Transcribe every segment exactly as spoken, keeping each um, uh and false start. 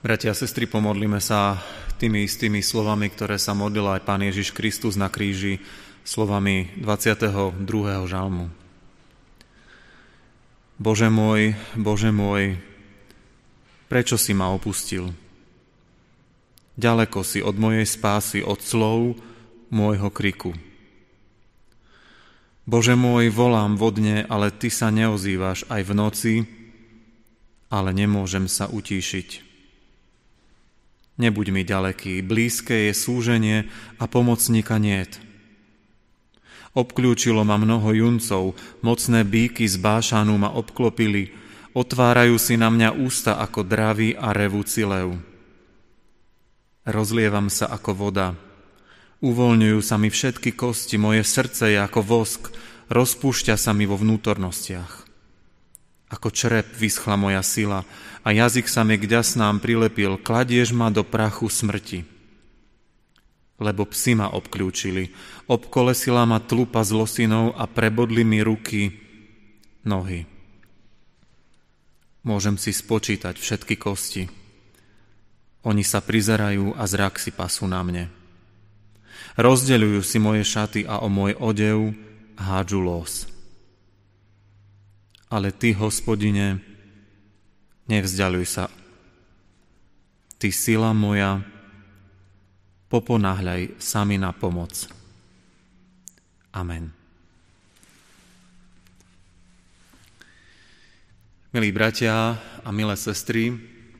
Bratia a sestry, pomodlíme sa tými istými slovami, ktoré sa modlil aj Pán Ježiš Kristus na kríži, slovami dvadsiateho druhého žalmu. Bože môj, Bože môj, prečo si ma opustil? Ďaleko si od mojej spásy, od slov môjho kriku. Bože môj, volám vodne, ale Ty sa neozývaš aj v noci, ale nemôžem sa utíšiť. Nebuď mi ďaleký, blízke je súženie a pomocníka niet. Obklúčilo ma mnoho juncov, mocné bíky z Bášanu ma obklopili, otvárajú si na mňa ústa ako dravy a revúci lev. Rozlievam sa ako voda, uvoľňujú sa mi všetky kosti, moje srdce je ako vosk, rozpúšťa sa mi vo vnútornostiach. Ako črep vyschla moja sila a jazyk sa mi k ďasnám prilepil, kladieš ma do prachu smrti. Lebo psi ma obklúčili, obkolesila ma tlupa z losinou a prebodli mi ruky, nohy. Môžem si spočítať všetky kosti. Oni sa prizerajú a zrak si pasú na mne. Rozdeľujú si moje šaty a o môj odev hádžu los. Ale Ty, Hospodine, nevzďaľuj sa. Ty, sila moja, poponáhľaj sa mi na pomoc. Amen. Milí bratia a milé sestry,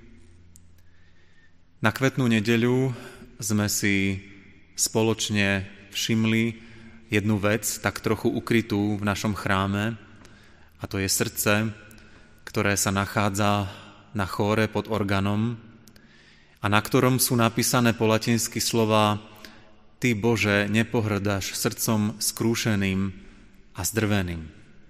na Kvetnú nedeľu sme si spoločne všimli jednu vec, tak trochu ukrytú v našom chráme, a to je srdce, ktoré sa nachádza na chóre pod organom a na ktorom sú napísané po latinsky slova Ty, Bože, nepohrdáš srdcom skrúšeným a zdrveným.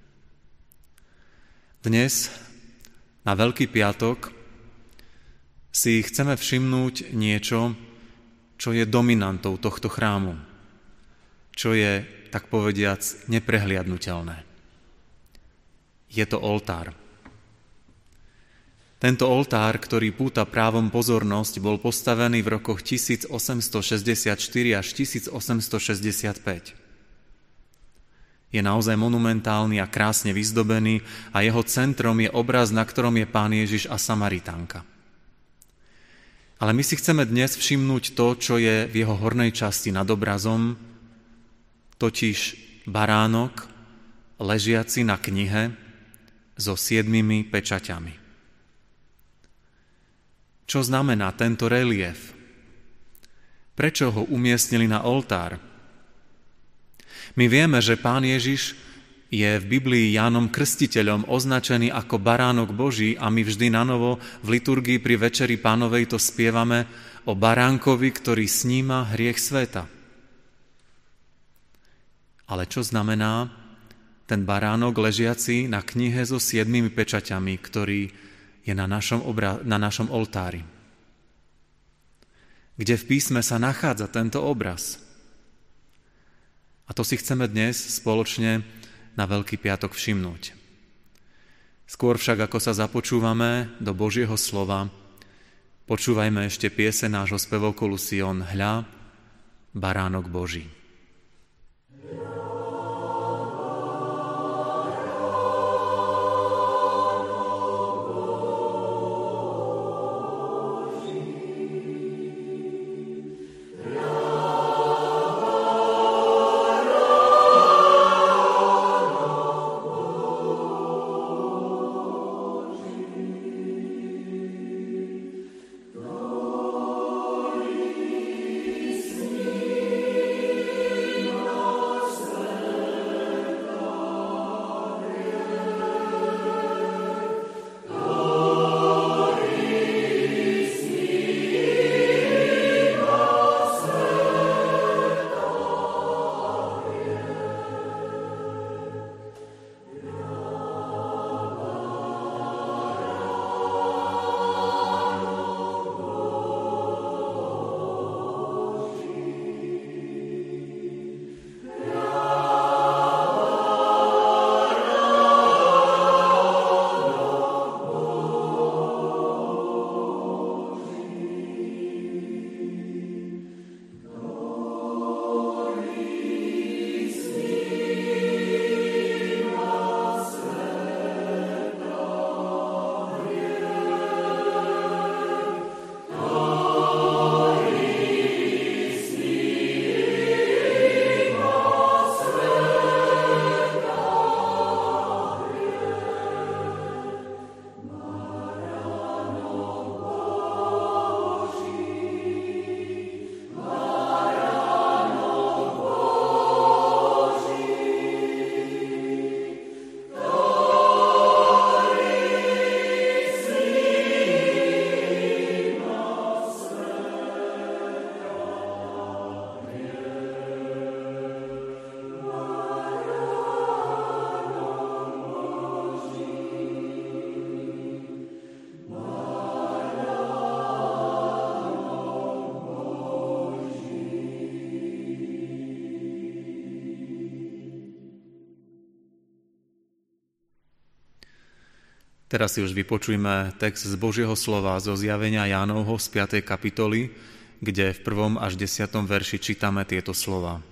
Dnes, na Veľký piatok, si chceme všimnúť niečo, čo je dominantou tohto chrámu, čo je, tak povediac, neprehliadnutelné. Je to oltár. Tento oltár, ktorý púta právom pozornosť, bol postavený v rokoch tisíc osemsto šesťdesiatštyri až tisíc osemsto šesťdesiatpäť. Je naozaj monumentálny a krásne vyzdobený a jeho centrom je obraz, na ktorom je Pán Ježiš a Samaritánka. Ale my si chceme dnes všimnúť to, čo je v jeho hornej časti nad obrazom, totiž baránok ležiaci na knihe so siedmimi pečaťami. Čo znamená tento relief? Prečo ho umiestnili na oltár? My vieme, že Pán Ježiš je v Biblii Jánom Krstiteľom označený ako baránok Boží a my vždy nanovo v liturgii pri Večeri Pánovej to spievame o baránkovi, ktorý sníma hriech sveta. Ale čo znamená ten baránok ležiaci na knihe so siedmimi pečaťami, ktorý je na našom, obra- na našom oltári? Kde v písme sa nachádza tento obraz? A to si chceme dnes spoločne na Veľký piatok všimnúť. Skôr však, ako sa započúvame do Božieho slova, počúvajme ešte pieseň nášho spevokolu Sion, Hľa, baránok Boží. Glory Teraz si už vypočujme text z Božieho slova zo Zjavenia Jánovho z piatej kapitoly, kde v prvom až desiatom verši čítame tieto slova.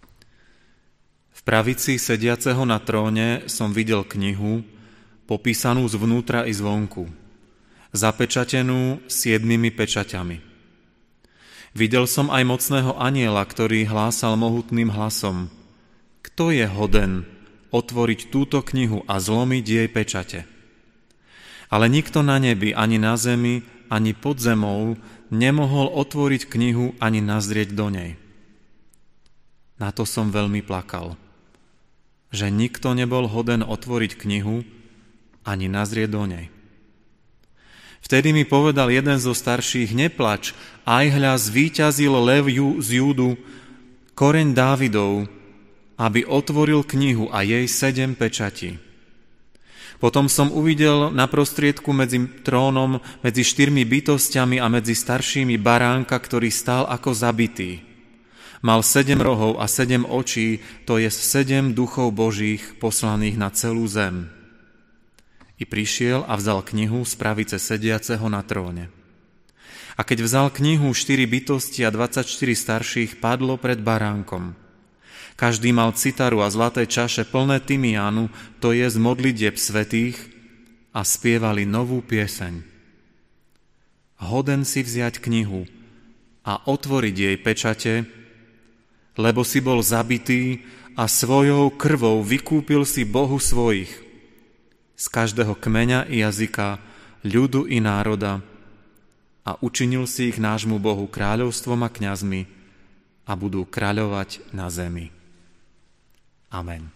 V pravici sediaceho na tróne som videl knihu, popísanú zvnútra i zvonku, zapečatenú siedmimi pečaťami. Videl som aj mocného anjela, ktorý hlásal mohutným hlasom: Kto je hoden otvoriť túto knihu a zlomiť jej pečate? Ale nikto na nebi, ani na zemi, ani pod zemou nemohol otvoriť knihu ani nazrieť do nej. Na to som veľmi plakal, že nikto nebol hoden otvoriť knihu ani nazrieť do nej. Vtedy mi povedal jeden zo starších: Neplač, aj hľa zvíťazil lev z Júdu, koreň Dávidov, aby otvoril knihu a jej sedem pečatí. Potom som uvidel na prostriedku medzi trónom, medzi štyrmi bytostiami a medzi staršími baránka, ktorý stál ako zabitý. Mal sedem rohov a sedem očí, to je sedem duchov Božích poslaných na celú zem. I prišiel a vzal knihu z pravice sediaceho na tróne. A keď vzal knihu, štyri bytosti a dvadsaťštyri starších padlo pred baránkom. Každý mal citaru a zlaté čaše plné tymiánu, to je z modlitieb svätých, a spievali novú pieseň. Hoden si vziať knihu a otvoriť jej pečate, lebo si bol zabitý a svojou krvou vykúpil si Bohu svojich z každého kmeňa i jazyka, ľudu i národa, a učinil si ich nášmu Bohu kráľovstvom a kňazmi a budú kráľovať na zemi. Amen.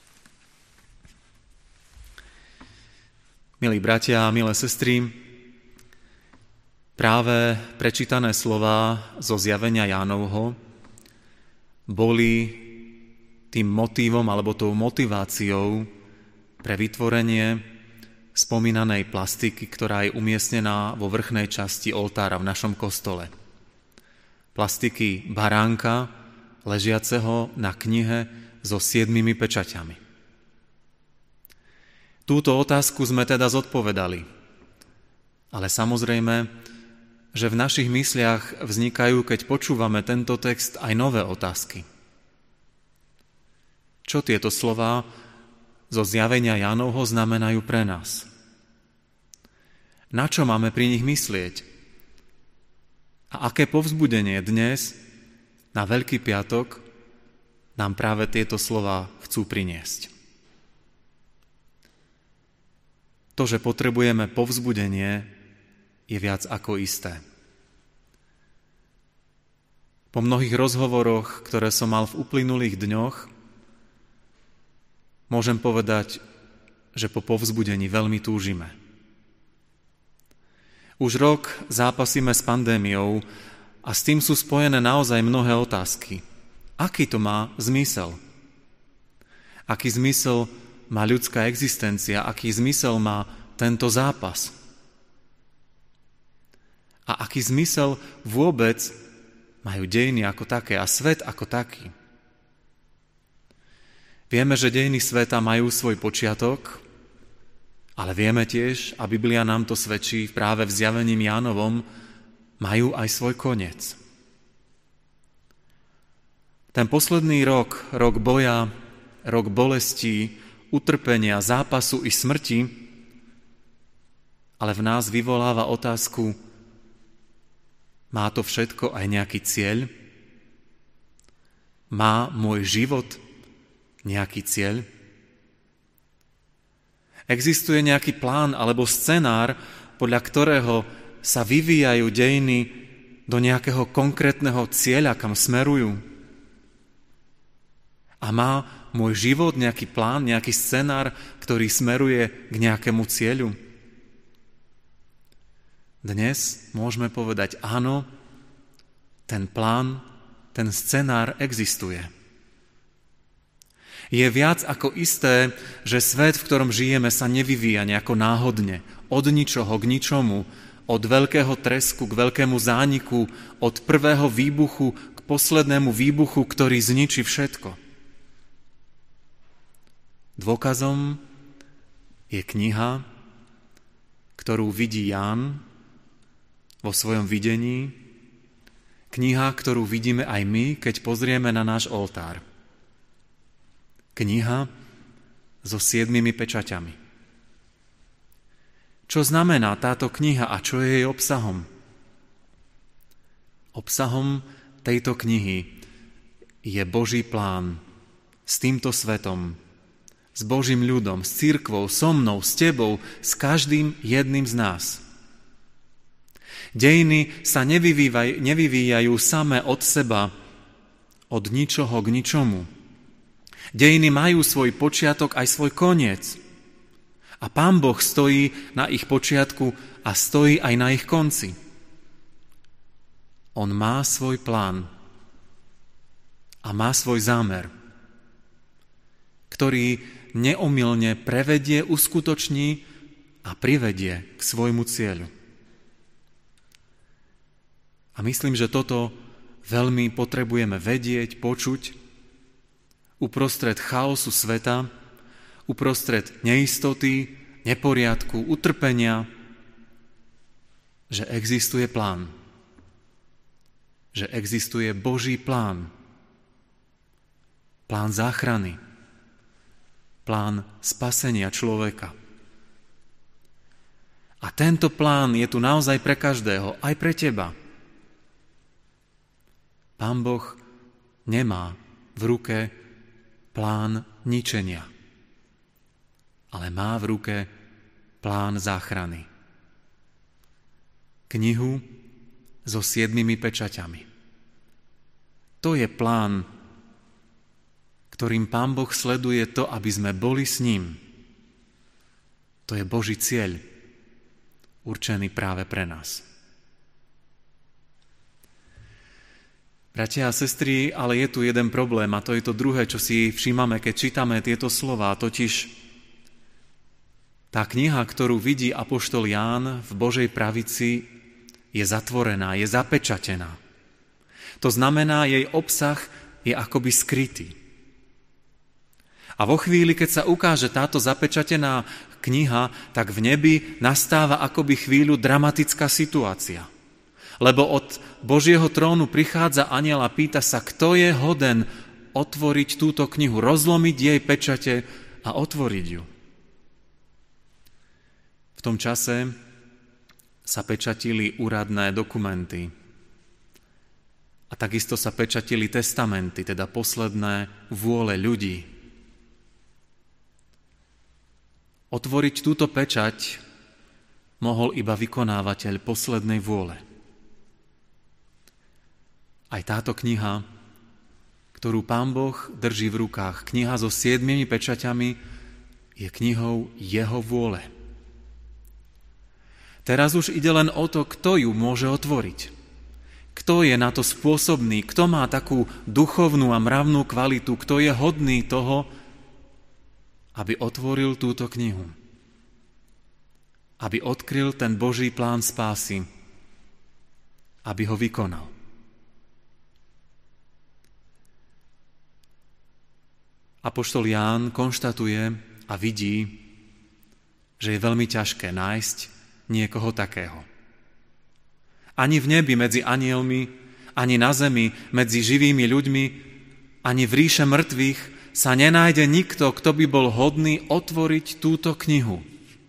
Milí bratia a milé sestry, práve prečítané slová zo Zjavenia Jánovho boli tým motívom alebo tou motiváciou pre vytvorenie spomínanej plastiky, ktorá je umiestnená vo vrchnej časti oltára v našom kostole. Plastiky baránka, ležiaceho na knihe so siedmimi pečaťami. Túto otázku sme teda zodpovedali. Ale samozrejme, že v našich mysliach vznikajú, keď počúvame tento text, aj nové otázky. Čo tieto slová zo Zjavenia Jánovho znamenajú pre nás? Na čo máme pri nich myslieť? A aké povzbudenie dnes, na Veľký piatok, nám práve tieto slová chcú priniesť? To, že potrebujeme povzbudenie, je viac ako isté. Po mnohých rozhovoroch, ktoré som mal v uplynulých dňoch, môžem povedať, že po povzbudení veľmi túžime. Už rok zápasíme s pandémiou a s tým sú spojené naozaj mnohé otázky. Aký to má zmysel? Aký zmysel má ľudská existencia? Aký zmysel má tento zápas? A aký zmysel vôbec majú dejiny ako také a svet ako taký? Vieme, že dejiny sveta majú svoj počiatok, ale vieme tiež, a Biblia nám to svedčí práve v Zjavení Jánovom, majú aj svoj koniec. Ten posledný rok, rok boja, rok bolestí, utrpenia, zápasu i smrti, ale v nás vyvoláva otázku: má to všetko aj nejaký cieľ? Má môj život nejaký cieľ? Existuje nejaký plán alebo scenár, podľa ktorého sa vyvíjajú dejiny do nejakého konkrétneho cieľa, kam smerujú? A má môj život nejaký plán, nejaký scenár, ktorý smeruje k nejakému cieľu? Dnes môžeme povedať áno, ten plán, ten scenár existuje. Je viac ako isté, že svet, v ktorom žijeme, sa nevyvíja nejako náhodne, od ničoho k ničomu, od veľkého tresku k veľkému zániku, od prvého výbuchu k poslednému výbuchu, ktorý zničí všetko. Dôkazom je kniha, ktorú vidí Ján vo svojom videní, kniha, ktorú vidíme aj my, keď pozrieme na náš oltár. Kniha so siedmimi pečaťami. Čo znamená táto kniha a čo je jej obsahom? Obsahom tejto knihy je Boží plán s týmto svetom, s Božím ľudom, s cirkvou, so mnou, s tebou, s každým jedným z nás. Dejiny sa nevyvíjajú, nevyvíjajú samé od seba, od ničoho k ničomu. Dejiny majú svoj počiatok aj svoj koniec. A Pán Boh stojí na ich počiatku a stojí aj na ich konci. On má svoj plán a má svoj zámer, ktorý neomylne prevedie, uskutoční a privedie k svojmu cieľu. A myslím, že toto veľmi potrebujeme vedieť, počuť uprostred chaosu sveta, uprostred neistoty, neporiadku, utrpenia, že existuje plán. Že existuje Boží plán. Plán záchrany. Plán spasenia človeka. A tento plán je tu naozaj pre každého, aj pre teba. Pán Boh nemá v ruke plán ničenia, ale má v ruke plán záchrany. Knihu so siedmimi pečaťami. To je plán, ktorým Pán Boh sleduje to, aby sme boli s ním. To je Boží cieľ, určený práve pre nás. Bratia a sestry, ale je tu jeden problém a to je to druhé, čo si všímame, keď čítame tieto slová, totiž tá kniha, ktorú vidí apoštol Ján v Božej pravici, je zatvorená, je zapečatená. To znamená, jej obsah je akoby skrytý. A vo chvíli, keď sa ukáže táto zapečatená kniha, tak v nebi nastáva akoby chvíľu dramatická situácia. Lebo od Božieho trónu prichádza anjel a pýta sa, kto je hoden otvoriť túto knihu, rozlomiť jej pečate a otvoriť ju. V tom čase sa pečatili úradné dokumenty a takisto sa pečatili testamenty, teda posledné vôle ľudí. Otvoriť túto pečať mohol iba vykonávateľ poslednej vôle. Aj táto kniha, ktorú Pán Boh drží v rukách, kniha so siedmimi pečaťami, je knihou jeho vôle. Teraz už ide len o to, kto ju môže otvoriť. Kto je na to spôsobný, kto má takú duchovnú a mravnú kvalitu, kto je hodný toho, aby otvoril túto knihu. Aby odkryl ten Boží plán spásy, aby ho vykonal. Apoštol Ján konštatuje a vidí, že je veľmi ťažké nájsť niekoho takého. Ani v nebi medzi anjelmi, ani na zemi medzi živými ľuďmi, ani v ríše mŕtvych sa nenájde nikto, kto by bol hodný otvoriť túto knihu.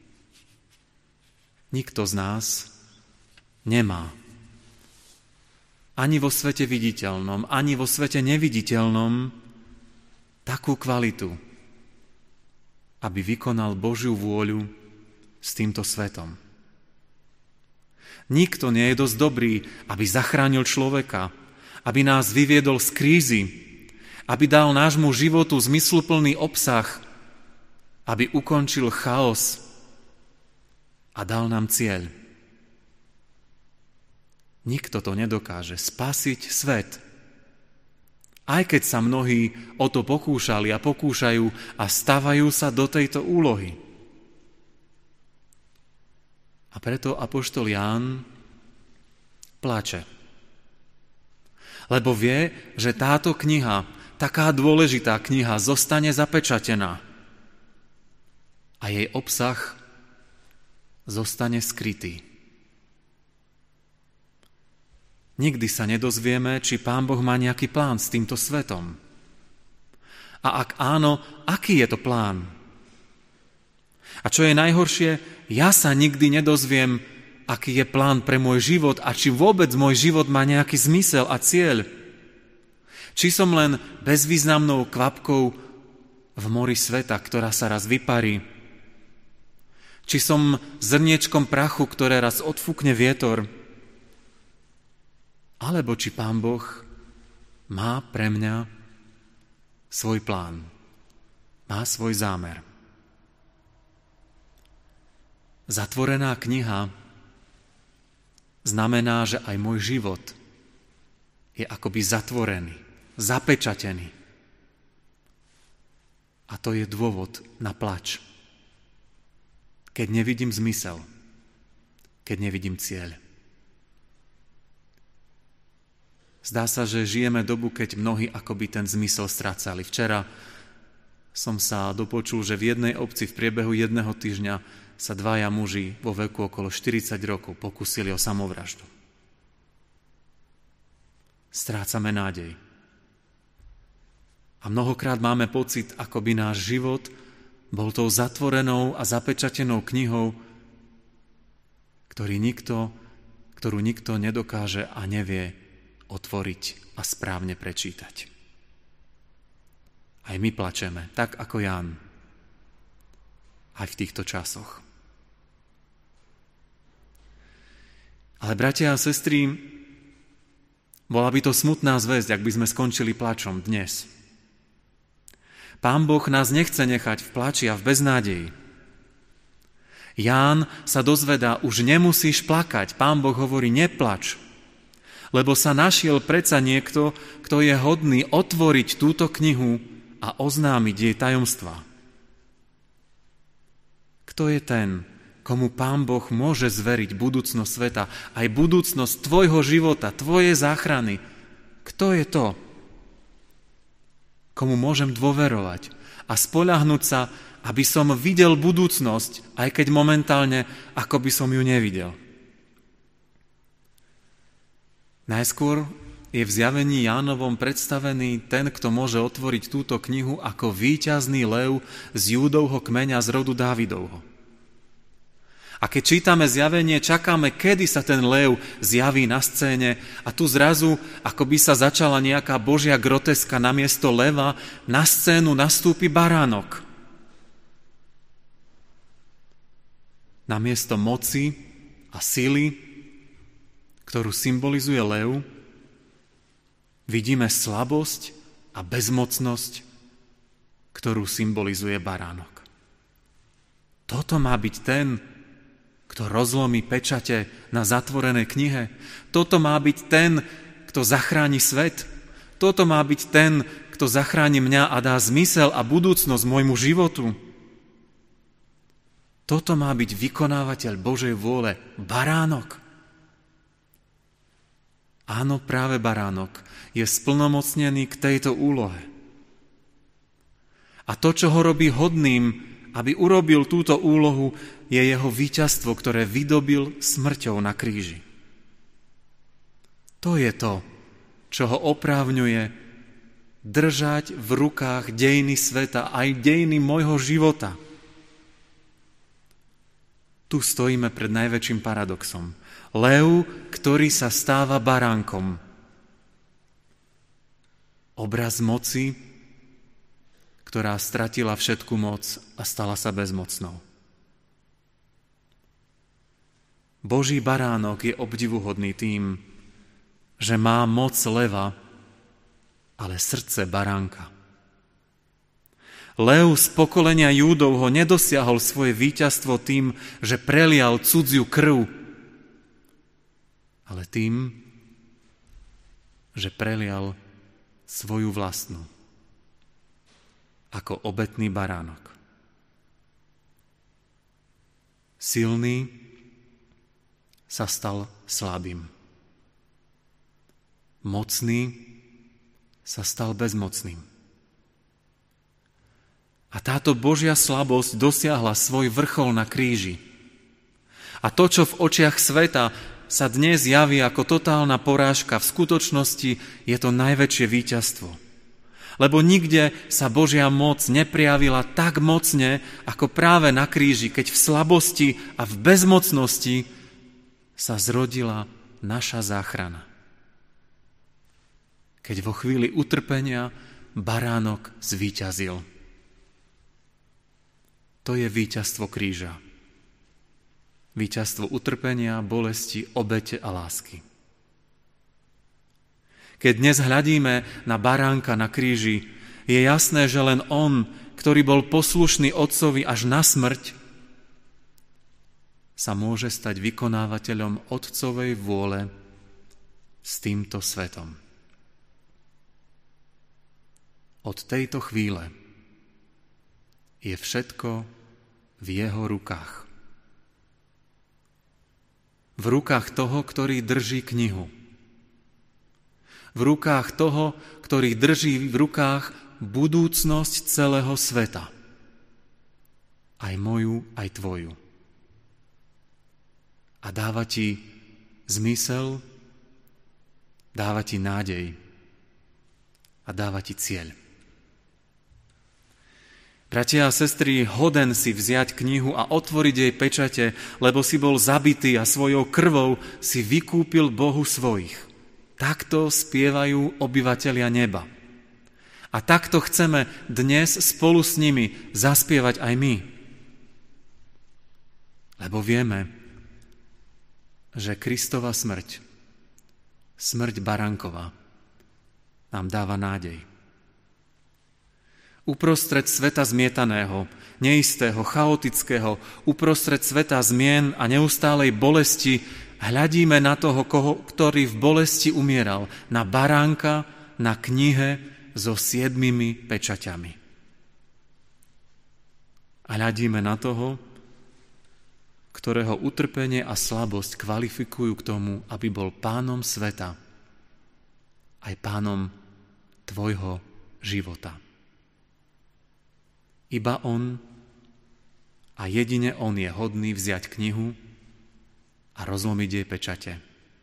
Nikto z nás nemá. Ani vo svete viditeľnom, ani vo svete neviditeľnom takú kvalitu, aby vykonal Božiu vôľu s týmto svetom. Nikto nie je dosť dobrý, aby zachránil človeka, aby nás vyviedol z krízy, aby dal nášmu životu zmysluplný obsah, aby ukončil chaos a dal nám cieľ. Nikto to nedokáže spasiť svet. Aj keď sa mnohí o to pokúšali a pokúšajú a stavajú sa do tejto úlohy. A preto apoštol Ján plače. Lebo vie, že táto kniha, taká dôležitá kniha, zostane zapečatená. A jej obsah zostane skrytý. Nikdy sa nedozvieme, či Pán Boh má nejaký plán s týmto svetom. A ak áno, aký je to plán? A čo je najhoršie, ja sa nikdy nedozviem, aký je plán pre môj život a či vôbec môj život má nejaký zmysel a cieľ. Či som len bezvýznamnou kvapkou v mori sveta, ktorá sa raz vyparí. Či som zrniečkom prachu, ktoré raz odfúkne vietor. Alebo či Pán Boh má pre mňa svoj plán, má svoj zámer. Zatvorená kniha znamená, že aj môj život je akoby zatvorený, zapečatený. A to je dôvod na plač. Keď nevidím zmysel, keď nevidím cieľ. Zdá sa, že žijeme dobu, keď mnohí akoby ten zmysel strácali. Včera som sa dopočul, že v jednej obci v priebehu jedného týždňa sa dvaja muži vo veku okolo štyridsať rokov pokúsili o samovraždu. Strácame nádej. A mnohokrát máme pocit, ako by náš život bol tou zatvorenou a zapečatenou knihou, ktorý nikto, ktorú nikto nedokáže a nevie otvoriť a správne prečítať. Aj my plačeme, tak ako Ján. Aj v týchto časoch. Ale bratia a sestry, bola by to smutná zvesť, ak by sme skončili plačom dnes. Pán Boh nás nechce nechať v plači a v beznádeji. Ján sa dozvedá, už nemusíš plakať. Pán Boh hovorí, neplač, lebo sa našiel predsa niekto, kto je hodný otvoriť túto knihu a oznámiť jej tajomstvá. Kto je ten, komu Pán Boh môže zveriť budúcnosť sveta, aj budúcnosť tvojho života, tvojej záchrany? Kto je to, komu môžem dôverovať a spoľahnúť sa, aby som videl budúcnosť, aj keď momentálne, ako by som ju nevidel? Najskôr je v zjavení Jánovom predstavený ten, kto môže otvoriť túto knihu ako víťazný lev z Júdovho kmeňa z rodu Dávidovho. A keď čítame zjavenie, čakáme, kedy sa ten lev zjaví na scéne a tu zrazu, ako by sa začala nejaká božia groteska, namiesto leva na scénu nastúpi baránok. Namiesto moci a sily, ktorú symbolizuje lev, vidíme slabosť a bezmocnosť, ktorú symbolizuje baránok. Toto má byť ten, kto rozlomí pečate na zatvorenej knihe. Toto má byť ten, kto zachráni svet. Toto má byť ten, kto zachráni mňa a dá zmysel a budúcnosť môjmu životu. Toto má byť vykonávateľ Božej vôle, baránok. Áno, práve baránok je splnomocnený k tejto úlohe. A to, čo ho robí hodným, aby urobil túto úlohu, je jeho víťazstvo, ktoré vydobil smrťou na kríži. To je to, čo ho oprávňuje držať v rukách dejiny sveta, aj dejiny môjho života. Tu stojíme pred najväčším paradoxom. Lev, ktorý sa stáva baránkom. Obraz moci, ktorá stratila všetku moc a stala sa bezmocnou. Boží baránok je obdivuhodný tým, že má moc leva, ale srdce baránka. Lev z pokolenia Júdovho nedosiahol svoje víťazstvo tým, že prelial cudziu krv, ale tým, že prelial svoju vlastnú ako obetný baránok. Silný sa stal slabým. Mocný sa stal bezmocným. A táto Božia slabosť dosiahla svoj vrchol na kríži. A to, čo v očiach sveta sa dnes javí ako totálna porážka, v skutočnosti je to najväčšie víťazstvo. Lebo nikde sa Božia moc neprijavila tak mocne, ako práve na kríži, keď v slabosti a v bezmocnosti sa zrodila naša záchrana. Keď vo chvíli utrpenia baránok zvíťazil. To je víťazstvo kríža. Víťazstvo utrpenia, bolesti, obete a lásky. Keď dnes hľadíme na baránka na kríži, je jasné, že len on, ktorý bol poslušný Otcovi až na smrť, sa môže stať vykonávateľom Otcovej vôle s týmto svetom. Od tejto chvíle je všetko v jeho rukách. V rukách toho, ktorý drží knihu. V rukách toho, ktorý drží v rukách budúcnosť celého sveta. Aj moju, aj tvoju. A dáva ti zmysel, dáva ti nádej a dáva ti cieľ. Bratia a sestry, hoden si vziať knihu a otvoriť jej pečate, lebo si bol zabitý a svojou krvou si vykúpil Bohu svojich. Takto spievajú obyvatelia neba. A takto chceme dnes spolu s nimi zaspievať aj my. Lebo vieme, že Kristova smrť, smrť baránkova, nám dáva nádej. Uprostred sveta zmietaného, neistého, chaotického, uprostred sveta zmien a neustálej bolesti hľadíme na toho, koho, ktorý v bolesti umieral, na baránka, na knihe so siedmimi pečaťami. A hľadíme na toho, ktorého utrpenie a slabosť kvalifikujú k tomu, aby bol pánom sveta, aj pánom tvojho života. Iba on a jedine on je hodný vziať knihu a rozlomiť jej pečate.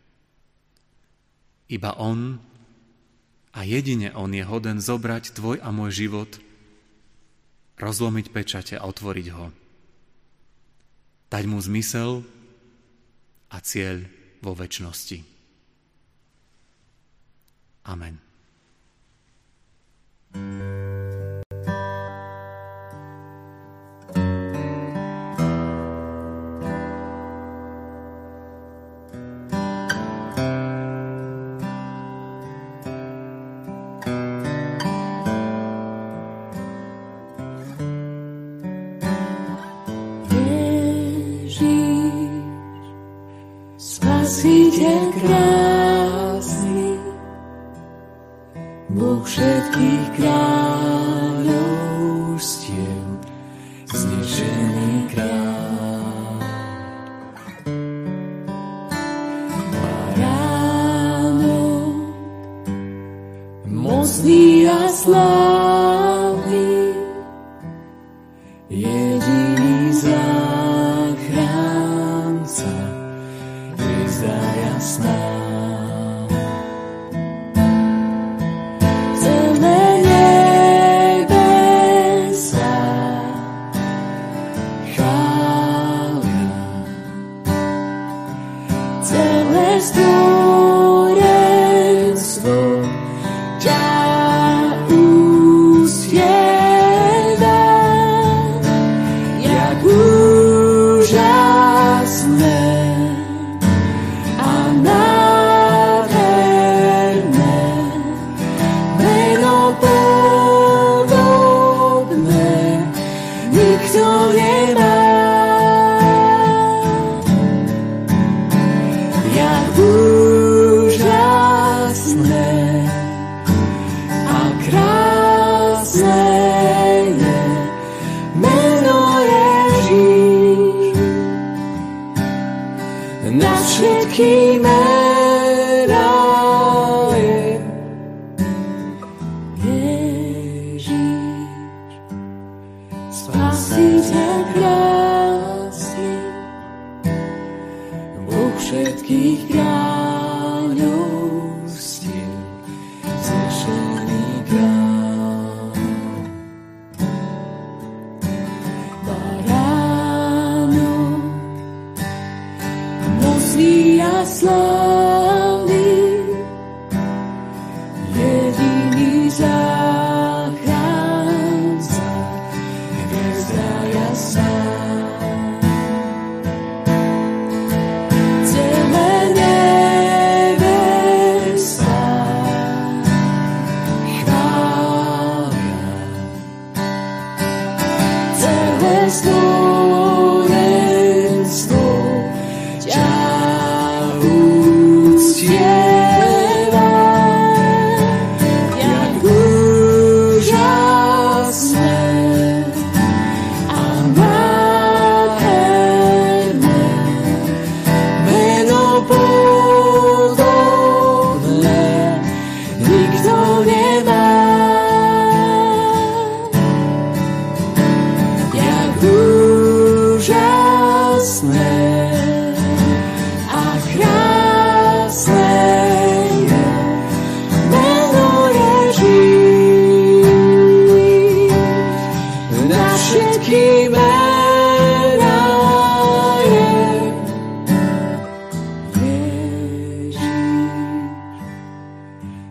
Iba on a jedine on je hoden zobrať tvoj a môj život, rozlomiť pečate a otvoriť ho. Dať mu zmysel a cieľ vo večnosti. Amen. Spasiteľ krásny, Boh všetkých kráľovstiev, znešený kráľ. Baránok, mocný a slávny, jediný záchranca, hviezda jasná. Celé nebesá chvália, celé stvorenstvo ťa uctieva.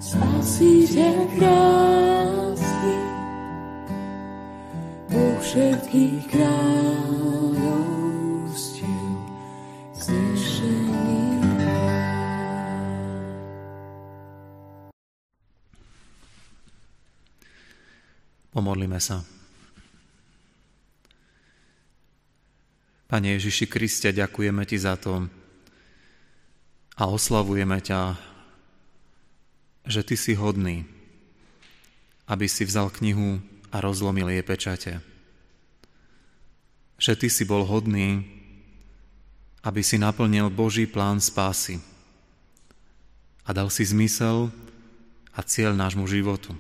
Spasiteľ krásny, Boh všetkých kráľovstiev, znešený. Pomodlíme sa. Pane Ježiši Kriste, ďakujeme Ti za to a oslavujeme ťa, že Ty si hodný, aby si vzal knihu a rozlomil jej pečate. Že Ty si bol hodný, aby si naplnil Boží plán spásy a dal si zmysel a cieľ nášmu životu.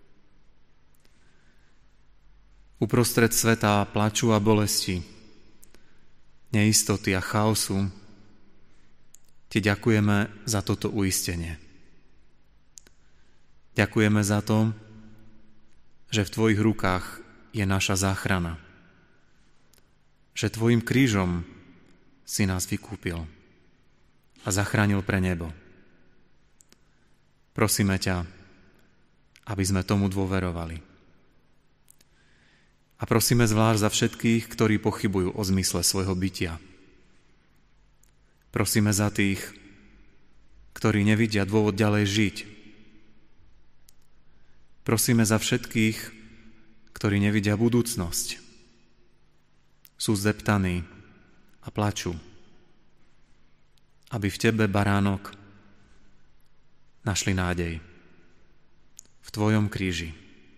Uprostred sveta plaču a bolesti, neistoty a chaosu Ti ďakujeme za toto uistenie. Ďakujeme za to, že v Tvojich rukách je naša záchrana. Že Tvojim krížom si nás vykúpil a zachránil pre nebo. Prosíme ťa, aby sme tomu dôverovali. A prosíme zvlášť za všetkých, ktorí pochybujú o zmysle svojho bytia. Prosíme za tých, ktorí nevidia dôvod ďalej žiť. Prosíme za všetkých, ktorí nevidia budúcnosť. Sú zdeptaní a plačú. Aby v Tebe, baránok, našli nádej. V Tvojom kríži.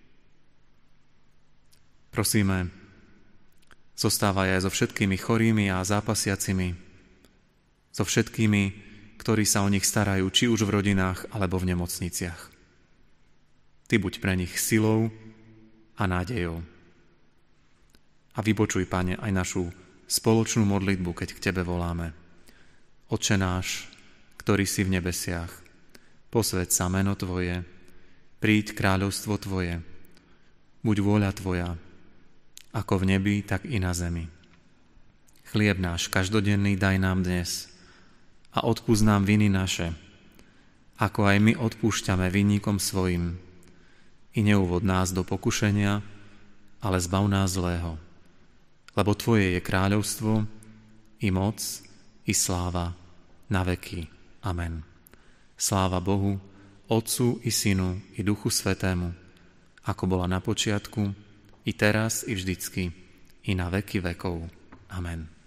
Prosíme, zostávaj aj so všetkými chorými a zápasiacimi, so všetkými, ktorí sa o nich starajú, či už v rodinách, alebo v nemocniciach. Ty buď pre nich silou a nádejou. A vypočuj, Pane, aj našu spoločnú modlitbu, keď k Tebe voláme. Otče náš, ktorý si v nebesiach, posväť sa meno Tvoje, príď kráľovstvo Tvoje, buď vôľa Tvoja, ako v nebi, tak i na zemi. Chlieb náš každodenný daj nám dnes a odpusť nám viny naše, ako aj my odpúšťame vinníkom svojim. I neuvod nás do pokušenia, ale zbav nás zlého. Lebo Tvoje je kráľovstvo, i moc, i sláva, na veky. Amen. Sláva Bohu, Otcu i Synu, i Duchu Svätému, ako bola na počiatku, i teraz, i vždycky, i na veky vekov. Amen.